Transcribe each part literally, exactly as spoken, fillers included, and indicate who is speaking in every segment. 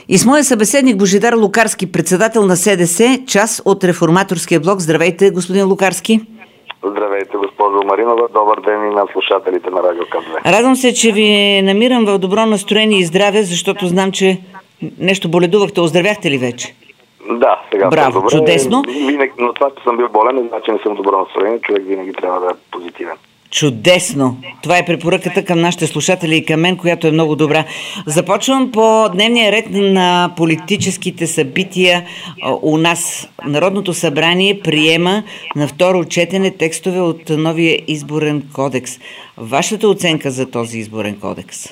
Speaker 1: И с моя събеседник Божидар Лукарски, председател на СДС, част от Реформаторския блок. Здравейте, господин Лукарски.
Speaker 2: Здравейте, госпожо Маринова. Добър ден и на слушателите на Радио КАТ.
Speaker 1: Радвам се, че ви намирам в добро настроение и здраве, защото знам, че нещо боледувахте. Оздравяхте ли вече?
Speaker 2: Да, сега
Speaker 1: Браво,
Speaker 2: съм добре.
Speaker 1: Чудесно.
Speaker 2: Винаги, но това, че съм бил болен, значи не съм добро настроение. Човек винаги трябва да е позитивен.
Speaker 1: Чудесно! Това е препоръката към нашите слушатели и към мен, която е много добра. Започвам по дневния ред на политическите събития у нас. Народното събрание приема на второ четене текстове от новия изборен кодекс. Вашата оценка за този изборен кодекс?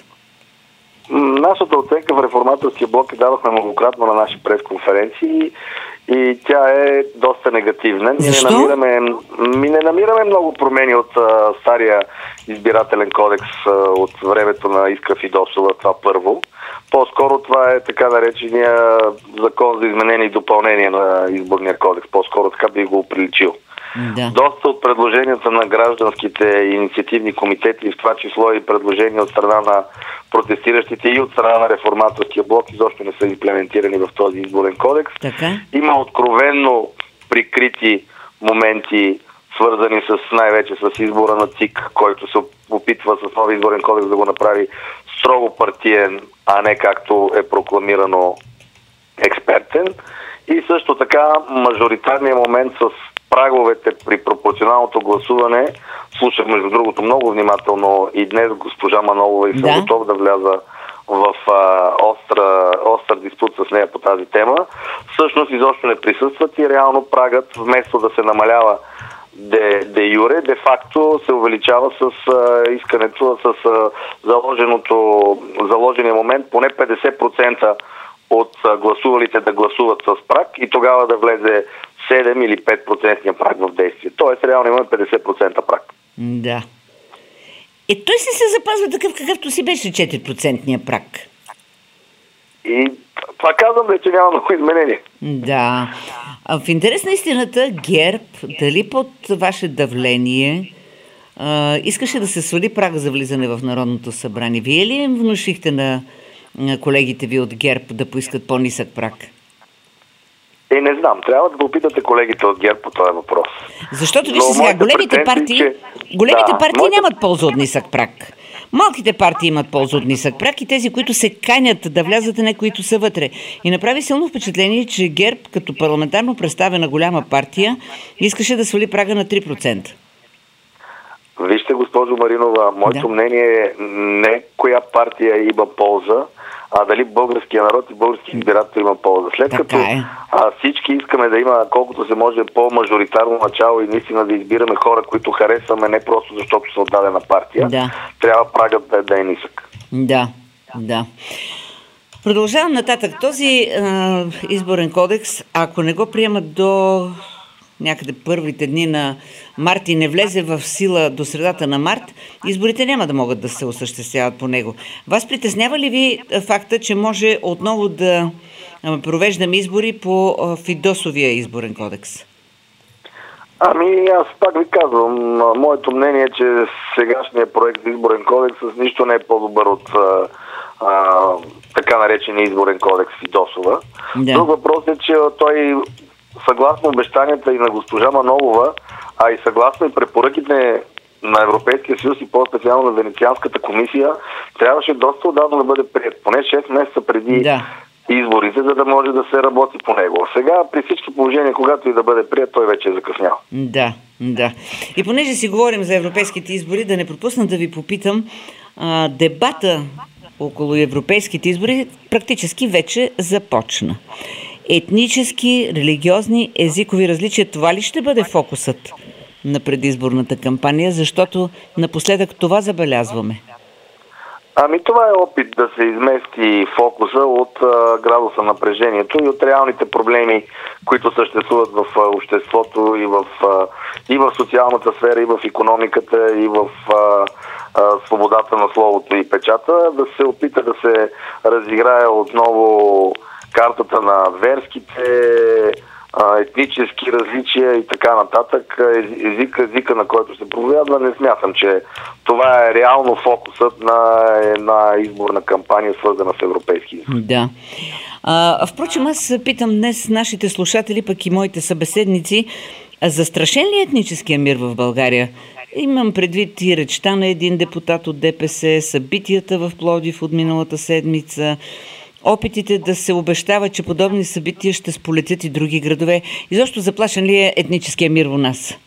Speaker 2: Нашата оценка в Реформаторския блок е давахме многократно на наши пресконференции и тя е доста негативна.
Speaker 1: Защо?
Speaker 2: Ние не намираме, ми не намираме много промени от а, стария избирателен кодекс а, от времето на Искра Фидосова, това първо. По-скоро това е така наречения закон за изменение и допълнение на изборния кодекс. По-скоро така би го приличил.
Speaker 1: Да.
Speaker 2: Доста от предложенията на гражданските инициативни комитети, в това число и предложения от страна на протестиращите и от страна на Реформаторския блок, изобщо не са имплементирани в този изборен кодекс.
Speaker 1: Така?
Speaker 2: Има откровенно прикрити моменти, свързани с най-вече с избора на ЦИК, който се опитва с нови изборен кодекс да го направи строго партиен, а не както е прокламирано експертен. И също така мажоритарният момент с праговете при пропорционалното гласуване. Слушах, между другото, много внимателно и днес госпожа Манолова и съм
Speaker 1: да.
Speaker 2: готов да вляза в а, остра, остър диспут с нея по тази тема. Всъщност изобщо не присъстват и реално прагът, вместо да се намалява де, де юре, де факто се увеличава с а, искането, с а, заложеното, заложения момент поне петдесет процента от а, гласувалите да гласуват с праг и тогава да влезе седем или пет процента праг в действие. Тоест, реално имаме петдесет процента праг.
Speaker 1: Да. Е, той си се запазва такъв, какъвто си беше четири процента праг.
Speaker 2: И това казвам, че няма много изменение.
Speaker 1: Да. А в интерес на истината, ГЕРБ, дали под ваше давление, а, искаше да се свали прага за влизане в Народното събрание? Вие ли им внушихте на, на колегите ви от ГЕРБ да поискат по-нисък праг?
Speaker 2: Е, не знам. Трябва да попитате колегите от ГЕРБ по този въпрос.
Speaker 1: Защото, вижте сега, големите партии, че... големите да, партии моите... нямат полза от нисък праг. Малките партии имат полза от нисък праг и тези, които се канят да влязат, не които са вътре. И направи силно впечатление, че ГЕРБ, като парламентарно представена голяма партия, искаше да свали прага на три процента.
Speaker 2: Вижте, госпожо Маринова, моето да. мнение е не коя партия има полза, а дали българския народ и български избирател има полза. След така като е. а, всички искаме да има колкото се може по-мажоритарно начало и наистина да избираме хора, които харесваме, не просто защото са от дадена партия, да. трябва прагът да, да е нисък.
Speaker 1: Да, да. Продължавам нататък. Този а, изборен кодекс, ако не го приемат до някъде първите дни на март и не влезе в сила до средата на март, изборите няма да могат да се осъществяват по него. Вас притеснява ли ви факта, че може отново да провеждаме избори по Фидосовия изборен кодекс?
Speaker 2: Ами, аз пак ви казвам, моето мнение е, че сегашният проект за изборен кодекс с нищо не е по-добър от а, а, така наречения изборен кодекс Фидосова. Да. Друг въпрос е, че той съгласно обещанията и на госпожа Манолова, а и съгласно и препоръките на Европейския съюз и по-специално на Венецианската комисия, трябваше доста отдавна да бъде приет. Поне шест месеца преди да. изборите, за да може да се работи по него. Сега, при всички положения, когато и да бъде приет, той вече е закъснял.
Speaker 1: Да, да. И понеже си говорим за европейските избори, да не пропусна да ви попитам, а, дебата около европейските избори практически вече започна. Етнически, религиозни, езикови различия, това ли ще бъде фокусът на предизборната кампания, защото напоследък това забелязваме?
Speaker 2: Ами това е опит да се измести фокуса от а, градуса на напрежението и от реалните проблеми, които съществуват в а, обществото и в, а, и в социалната сфера, и в икономиката, и в а, а, свободата на словото и печата, да се опита да се разиграе отново картата на верските, етнически различия и така нататък, език, езика, на който се проповядва, не смятам, че това е реално фокусът на една изборна кампания, свързана с европейски избори.
Speaker 1: Да. А, впрочем, аз питам днес нашите слушатели, пък и моите събеседници, застрашен ли е етническия мир в България? Имам предвид и речта на един депутат от ДПС, събитията в Пловдив от миналата седмица, опитите да се обещава, че подобни събития ще сполетят и други градове. Изобщо заплашен ли е етническия мир у нас?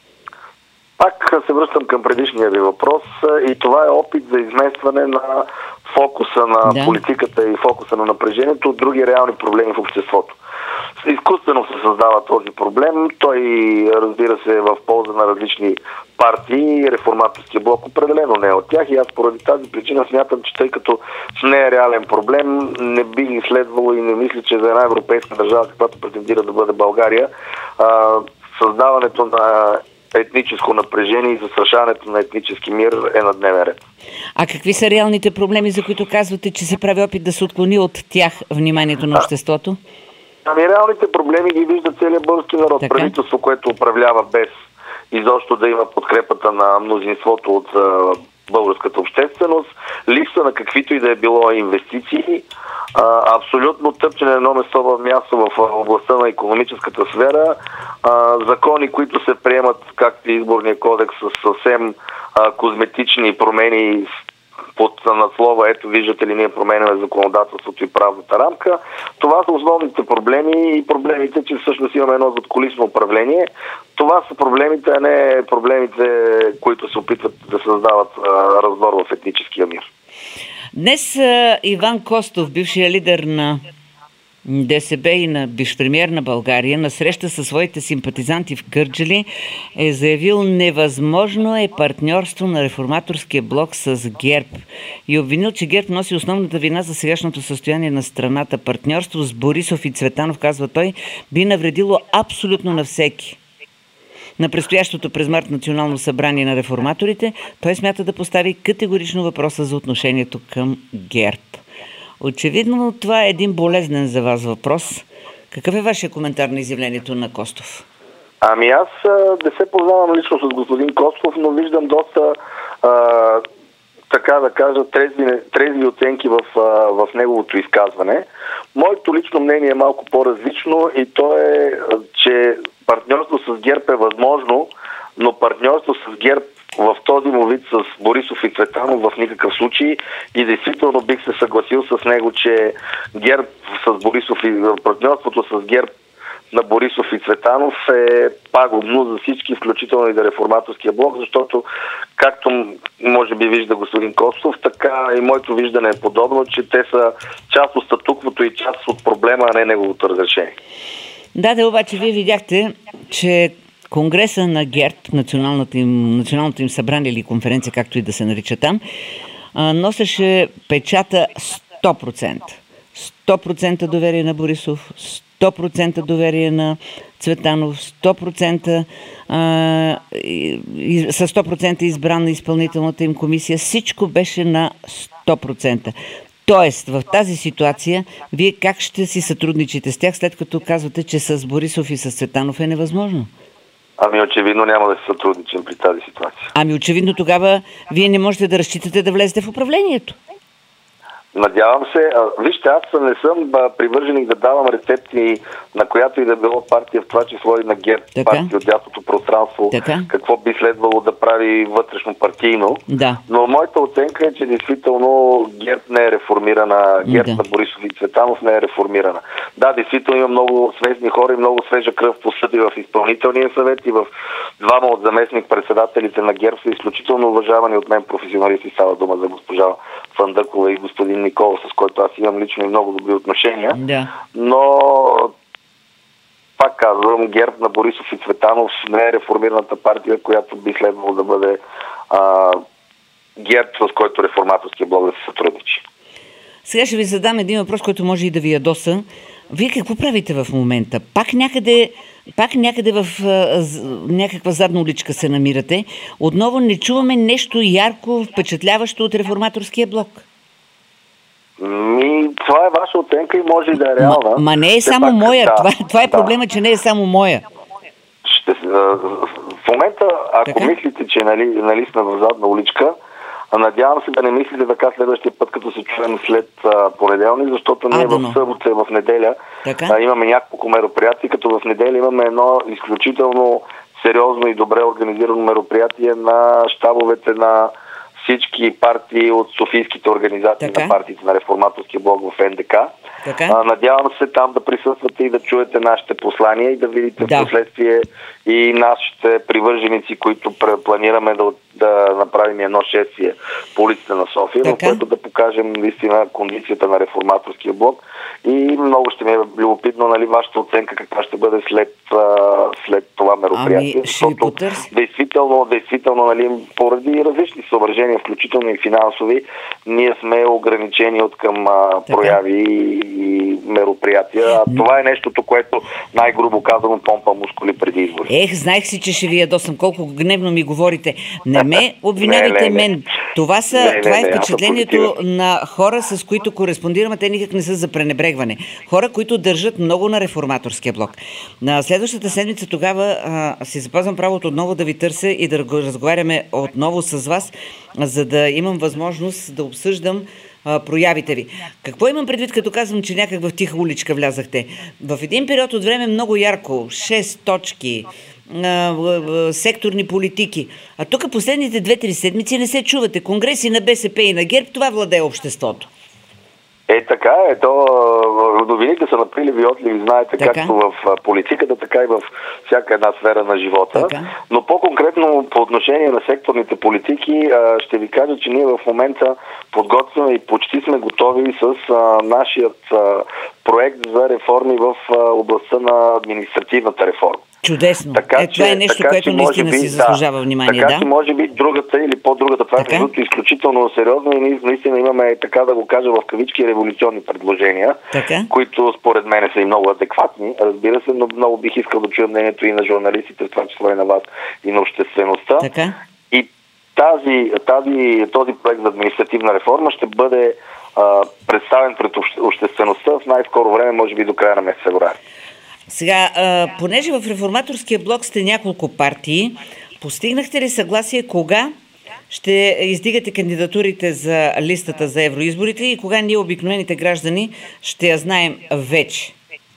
Speaker 2: Пак се връщам към предишния ви въпрос и това е опит за изместване на фокуса на да. политиката и фокуса на напрежението от други реални проблеми в обществото. Изкуствено се създава този проблем. Той, разбира се, е в полза на различни партии и реформаторския блок определено не е от тях. И аз поради тази причина смятам, че тъй като не е реален проблем, не би ги следвало и не мисля, че за една европейска държава, каквато претендира да бъде България, създаването на етническо напрежение и застрашаването на етнически мир е на дневен ред.
Speaker 1: А какви са реалните проблеми, за които казвате, че се прави опит да се отклони от тях вниманието на обществото?
Speaker 2: Ами реалните проблеми ги вижда целият български народ. Така? Правителство, което управлява без изобщо да има подкрепата на мнозинството от а, българската общественост, липса на каквито и да е било инвестиции, а, абсолютно тъпчене на едно место в място в областта на икономическата сфера, а, закони, които се приемат, както и изборния кодекс, с съвсем а, козметични промени под надслова, ето виждате ли, ние променяме законодателството и правната рамка. Това са основните проблеми и проблемите, че всъщност имаме едно задкулисно управление. Това са проблемите, а не проблемите, които се опитват да създават а, раздор в етническия мир.
Speaker 1: Днес а, Иван Костов, бившия лидер на ДСБ и на бивш премиер на България, на среща със своите симпатизанти в Кърджали е заявил: невъзможно е партньорство на реформаторския блок с ГЕРБ и обвинил, че ГЕРБ носи основната вина за сегашното състояние на страната. Партньорство с Борисов и Цветанов, казва той, би навредило абсолютно на всеки. На предстоящото през март национално събрание на реформаторите той смята да постави категорично въпроса за отношението към ГЕРБ. Очевидно това е един болезнен за вас въпрос. Какъв е вашия коментар на изявлението на Костов?
Speaker 2: Ами аз не се познавам лично с господин Костов, но виждам доста а, така да кажа трезви, трезви оценки в, а, в неговото изказване. Моето лично мнение е малко по-различно и то е, че партньорство с ГЕРБ е възможно, но партньорство с ГЕРБ в този му вид с Борисов и Цветанов в никакъв случай, и действително бих се съгласил с него, че ГЕРБ с Борисов и партньорството с ГЕРБ на Борисов и Цветанов е пагубно за всички, включително и за реформаторския блок, защото както може би вижда господин Костов, така и моето виждане е подобно, че те са част от статуквото и част от проблема, а не неговото разрешение.
Speaker 1: Да, да, обаче вие видяхте, че Конгреса на ГЕРБ, националното им, националното им събрание или конференция, както и да се нарича там, носеше печата сто процента. сто процента доверие на Борисов, сто процента доверие на Цветанов, сто процента а, и, със сто процента избран на изпълнителната им комисия. Всичко беше на сто процента. Тоест, в тази ситуация, вие как ще си сътрудничите с тях, след като казвате, че с Борисов и с Цветанов е невъзможно?
Speaker 2: Ами очевидно няма да се сътрудничим при тази ситуация.
Speaker 1: Ами очевидно тогава вие не можете да разчитате да влезете в управлението.
Speaker 2: Надявам се. А, вижте, аз не съм а, привърженик да давам рецепти на която и да било партия, в това число и на ГЕРБ, така? Партия от дясното пространство, така? Какво би следвало да прави вътрешно партийно.
Speaker 1: Да.
Speaker 2: Но моята оценка е, че действително ГЕРБ не е реформирана, ГЕРБ да. на Борисов и Цветанов не е реформирана. Да, действително има много свежни хора и много свежа кръв по съд и в изпълнителния съвет, и в двама от заместник-председателите на ГЕРБ са изключително уважавани от мен професионалисти. Става дума за госпожа Фандъкова и господин Никола, с който аз имам лично и много добри отношения.
Speaker 1: Да.
Speaker 2: Но пак казвам, ГЕРБ на Борисов и Цветанов не е реформираната партия, която би следвало да бъде а, ГЕРБ, с който реформаторския блок да се сътрудничи.
Speaker 1: Сега ще ви задам един въпрос, който може и да ви ядоса. Вие какво правите в момента? Пак някъде, пак някъде в а, някаква задна уличка се намирате. Отново не чуваме нещо ярко, впечатляващо от реформаторския блок.
Speaker 2: Ми, това е ваша оценка и може и да е реална.
Speaker 1: Ма, ма не е
Speaker 2: Те
Speaker 1: само
Speaker 2: пак,
Speaker 1: моя.
Speaker 2: Да,
Speaker 1: това, това е
Speaker 2: да.
Speaker 1: проблема, че не е само моя.
Speaker 2: Ще, в момента, ако така? мислите, че нали, нали сме в задна уличка, Надявам се да не мислите така следващия път, като се чуем след а, понеделник, защото ние в събота и в неделя а, имаме няколко мероприятия, като в неделя имаме едно изключително сериозно и добре организирано мероприятие на щабовете на всички партии от софийските организации така. На партиите на Реформаторския блок в НДК. А, надявам се там да присъствате и да чуете нашите послания и да видите да. в последствие и нашите привърженици, които планираме да, да направим едно шествие по улиците на София, в което да покажем наистина кондицията на Реформаторския блок. И много ще ми е любопитно, нали, вашата оценка каква ще бъде след, след това мероприятие.
Speaker 1: Ами, защото
Speaker 2: действително, действително нали, поради различни съображения, включително и финансови, ние сме ограничени от към а, прояви и, и мероприятия. А това е нещото, което най-грубо казано помпа мускули преди избори.
Speaker 1: Ех, знаех си, че ще ви ядосам. Колко гневно ми говорите. Не ме обвинявайте не, не, мен. Това, са, не, това не, е впечатлението на хора, с които кореспондираме. Те никак не са за пренебрегване. Хора, които държат много на Реформаторския блок. На следващата седмица тогава а, си запазвам правото отново да ви търся и да разговаряме отново с вас, за да имам възможност да обсъждам а, проявите ви. Какво имам предвид, като казвам, че някак в тиха уличка влязахте? В един период от време много ярко, шест точки, а, а, секторни политики. А тук последните две-три седмици не се чувате. Конгреси на БСП и на ГЕРБ, това владее обществото.
Speaker 2: Е, така е. То новините са наприливи и отливи, знаете, така. Както в политиката, така и в всяка една сфера на живота. Така. Но по-конкретно по отношение на секторните политики, ще ви кажа, че ние в момента подготвяме и почти сме готови с а, нашият а, проект за реформи в а, областта на административната реформа.
Speaker 1: Чудесно.
Speaker 2: Така,
Speaker 1: е, това е нещо,
Speaker 2: така,
Speaker 1: което наистина
Speaker 2: би,
Speaker 1: си заслужава
Speaker 2: да,
Speaker 1: внимание.
Speaker 2: Така
Speaker 1: да?
Speaker 2: че може би другата или по-другата, това е е изключително сериозно и ние наистина имаме, така да го кажа в кавички, революционни предложения, така? Които според мен са и много адекватни. Разбира се, но много бих искал да чуя мнението и на журналистите, в това число и на вас, и на обществеността.
Speaker 1: Така?
Speaker 2: И тази, тази, този проект за административна реформа ще бъде а, представен пред обществеността в най-скоро време, може би до края на месец февруари.
Speaker 1: Сега, а, понеже в Реформаторския блок сте няколко партии, постигнахте ли съгласие кога ще издигате кандидатурите за листата за евроизборите и кога ние, обикновените граждани, ще я знаем вече?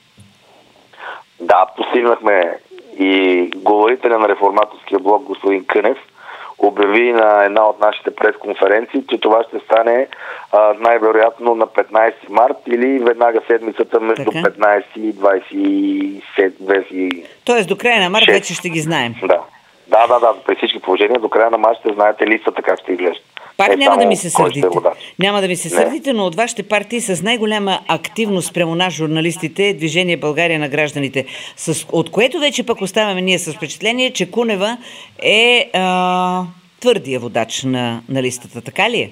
Speaker 2: Да, постигнахме и говорителя на Реформаторския блок, господин Кънев, обяви на една от нашите пресконференции, че това ще стане а, най-вероятно на петнайсети март или веднага седмицата между така? петнайсети и двайсет и седми.
Speaker 1: Тоест до края на март вече ще ги знаем.
Speaker 2: Да. Да, да, да, при всички положения до края на март ще знаете листата как ще изглежда.
Speaker 1: Пак
Speaker 2: е,
Speaker 1: няма да ми се сърдите.
Speaker 2: Е
Speaker 1: няма да ми се сърдите, но от вашите партии с най-голяма активност спрямо нас, журналистите, е Движение България на гражданите. С, от което вече пък оставаме ние с впечатление, че Кунева е а, твърдия водач на, на листата. Така ли е?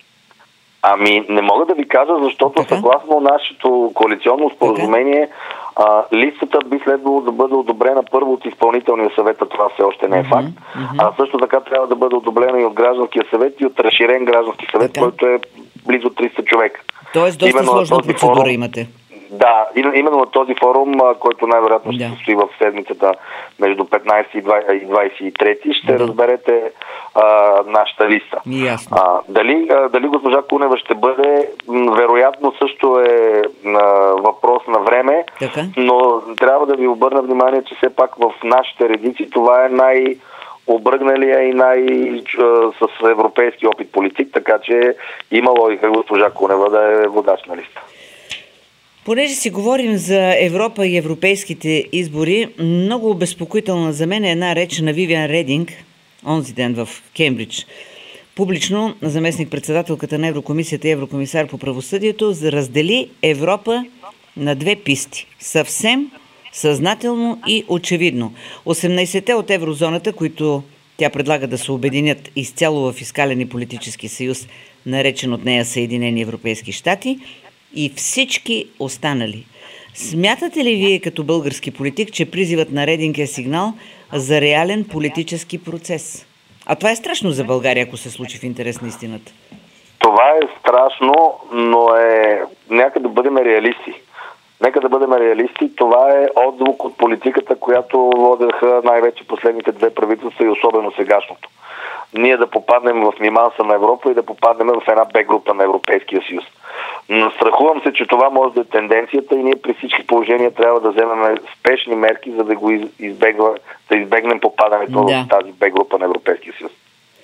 Speaker 2: Ами не мога да ви кажа, защото така? Съгласно нашето коалиционно споразумение, а, листата би следвало да бъде одобрена първо от изпълнителния съвет, а това все още не е факт. Mm-hmm. А също така трябва да бъде одобрена и от гражданския съвет и от разширен граждански съвет, така? Който е близо триста човека.
Speaker 1: Тоест доста именно сложна процедура форум, имате.
Speaker 2: Да, именно на този форум, който най-вероятно ще се стои в седмицата между петнайсети и двайсет и трети, ще да. разберете а, нашата листа. А, дали, а, дали госпожа Кунева ще бъде, вероятно също е а, въпрос на време, така? Но трябва да ви обърна внимание, че все пак в нашите редици това е най- обръгналия и най- с европейски опит политик, така че има логика госпожа Кунева да е водач на листа.
Speaker 1: Понеже си говорим за Европа и европейските избори, много обезпокоителна за мен е една реч на Вивиан Рединг, онзи ден в Кембридж. Публично заместник-председателката на Еврокомисията и еврокомисар по правосъдието раздели Европа на две писти. Съвсем съзнателно и очевидно. осемнайсетте от еврозоната, които тя предлага да се обединят изцяло в фискален и политически съюз, наречен от нея Съединени европейски щати, и всички останали. Смятате ли вие като български политик, че призивът на Рединг е сигнал за реален политически процес? А това е страшно за България, ако се случи в интерес на истината.
Speaker 2: Това е страшно, но е... Нека да бъдем реалисти. Нека да бъдем реалисти. Това е отзвук от политиката, която водеха най-вече последните две правителства и особено сегашното. ние да попаднем в миманса на Европа и да попаднем в една Б група на Европейския съюз. Но страхувам се, че това може да е тенденцията и ние при всички положения трябва да вземем спешни мерки, за да го избегва, да избегнем попадането да. в тази Б група на Европейския съюз.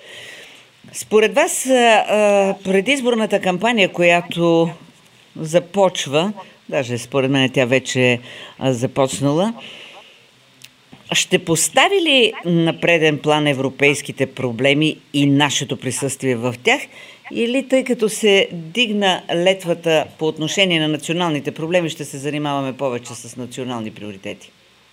Speaker 1: Според вас, предизборната кампания, която започва, даже според мен тя вече е започнала, ще постави ли на преден план европейските проблеми и нашето присъствие в тях? Или тъй като се дигна летвата по отношение на националните проблеми, ще се занимаваме повече с национални приоритети?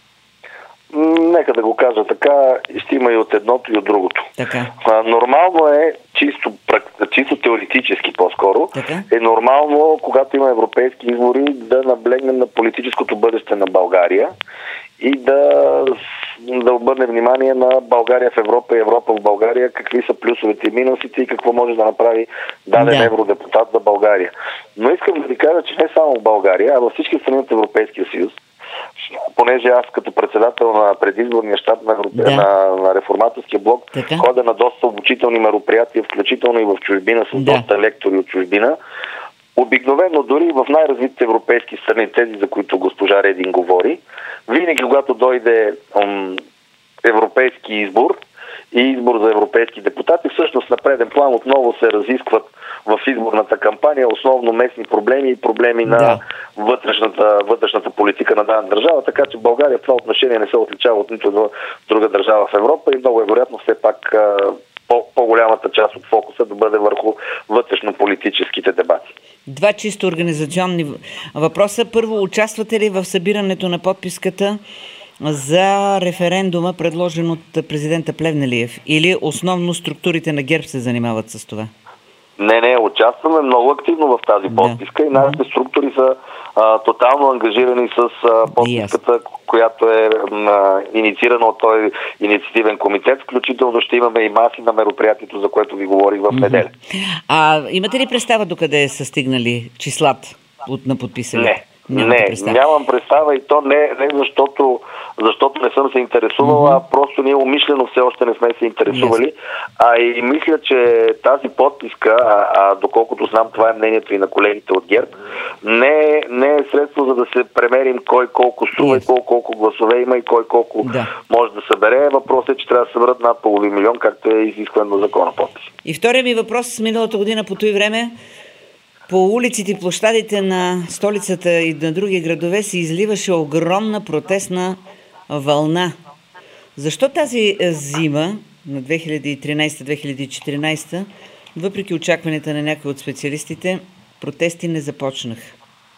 Speaker 2: Нека да го кажа така, ще има и от едното и от другото.
Speaker 1: Така.
Speaker 2: Нормално е, чисто, чисто теоретически по-скоро, така? е нормално, когато има европейски избори, да наблегнем на политическото бъдеще на България и да, да обърне внимание на България в Европа и Европа в България, какви са плюсовете и минусите и какво може да направи даден да. евродепутат за България. Но искам да ви кажа, че не само в България, а във всички страни от Европейския съюз, понеже аз като председател на предизборния щаб на, Европе... да. на, на реформаторския блок така? ходя на доста обучителни мероприятия, включително и в чужбина с да. доста лектори от чужбина. Обикновено дори в най-развитите европейски страни, тези за които госпожа Редин говори, винаги когато дойде м, европейски избор и избор за европейски депутати, всъщност на преден план отново се разискват в изборната кампания основно местни проблеми и проблеми да. на вътрешната, вътрешната политика на дадена държава, така че България в това отношение не се отличава от нито друга държава в Европа и много е вероятно все пак по- по-голямата част от фокуса да бъде върху вътрешно-политическите дебати.
Speaker 1: Два чисто организационни въпроса. Първо, участвате ли в събирането на подписката за референдума, предложен от президента Плевнелиев? Или основно структурите на ГЕРБ се занимават с това?
Speaker 2: Не, не, участваме много активно в тази подписка да. и нашите структури са а, тотално ангажирани с а, подписката, yes. която е а, инициирана от този инициативен комитет. Включително ще имаме и маси на мероприятието, за което ви говорих в неделя.
Speaker 1: А имате ли представа докъде са стигнали числата от, на подписали?
Speaker 2: Не. Нямате не, представа. нямам представа и то не, не защото, защото не съм се интересувал, mm-hmm. а просто ние умишлено все още не сме се интересували. Yes. А и мисля, че тази подписка, а, а доколкото знам това е мнението и на колегите от ГЕРБ, не, не е средство за да се премерим кой колко струва yes. и колко, колко гласове има и кой колко да. може да събере. Въпросът е, че трябва да съберат над половин милион, както е изисквано закона подписи.
Speaker 1: И втория ми въпрос с миналата година по този време. По улиците и площадите на столицата и на други градове се изливаше огромна протестна вълна. Защо тази зима на две хиляди и тринадесета - две хиляди и четиринадесета, въпреки очакванията на някои от специалистите, протести не започнаха?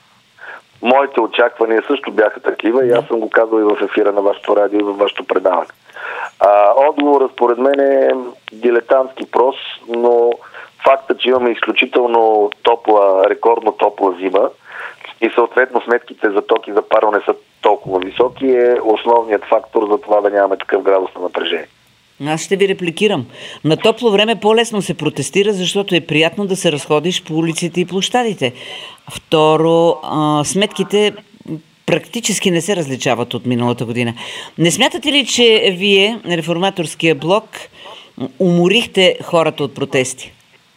Speaker 2: Моите очаквания също бяха такива и аз съм го казал и в ефира на вашето радио и във вашето предаване. А, отговорът според мен е дилетантски прост, но факта, че имаме изключително топла, рекордно топла зима и съответно сметките за ток и за паро не са толкова високи, е основният фактор за това да нямаме такъв градус на напрежение.
Speaker 1: Аз ще ви репликирам. На топло време по-лесно се протестира, защото е приятно да се разходиш по улиците и площадите. Второ, а, сметките практически не се различават от миналата година. Не смятате ли, че вие, реформаторския блок, уморихте хората от протести?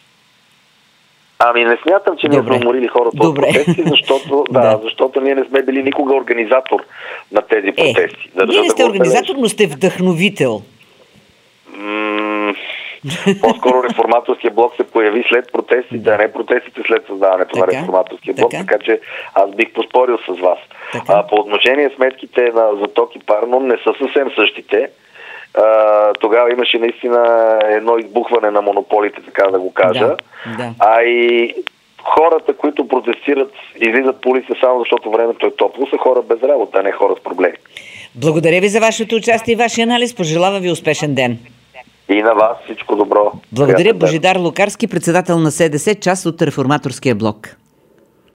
Speaker 2: Ами не смятам, че ние сме уморили хората Добре. от протести, защото, да, да. защото ние не сме били никога организатор на тези протести.
Speaker 1: Е, вие не сте да организатор, но сте вдъхновител.
Speaker 2: М- по-скоро реформаторския блок се появи след протестите, а не протестите след създаването така, на реформаторския блок, така. така че аз бих поспорил с вас. А, по отношение сметките на, за ток и парно не са съвсем същите. Uh, тогава имаше наистина едно избухване на монополите, така да го кажа. Да, да. А и хората, които протестират, излизат по улица само защото времето е топло, са хора без работа, а не хора с проблеми.
Speaker 1: Благодаря ви за вашето участие и вашия анализ. Пожелавам ви успешен ден.
Speaker 2: И на вас всичко добро.
Speaker 1: Благодаря. Божидар Лукарски, председател на СДС, част от реформаторския блок.